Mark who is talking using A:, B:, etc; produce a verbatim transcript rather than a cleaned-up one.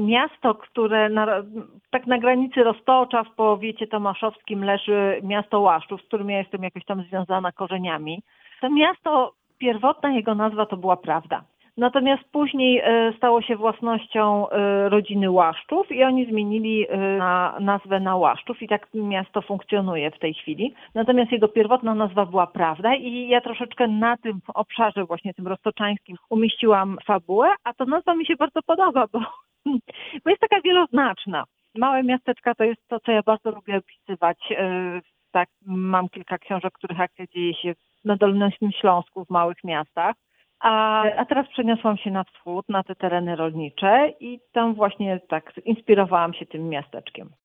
A: miasto, które na, tak na granicy Roztocza w powiecie tomaszowskim leży miasto Łaszczów, z którym ja jestem jakoś tam związana korzeniami. To miasto, pierwotna jego nazwa to była Prawda. Natomiast później stało się własnością rodziny Łaszczów i oni zmienili na nazwę na Łaszczów i tak miasto funkcjonuje w tej chwili. Natomiast jego pierwotna nazwa była Prawda i ja troszeczkę na tym obszarze właśnie tym roztoczańskim umieściłam fabułę, a ta nazwa mi się bardzo podoba, bo, bo jest taka wieloznaczna. Małe miasteczka to jest to, co ja bardzo lubię opisywać. Tak, mam kilka książek, których akcja dzieje się na Dolnym Śląsku, w małych miastach. A, a teraz przeniosłam się na wschód, na te tereny rolnicze i tam właśnie tak inspirowałam się tym miasteczkiem.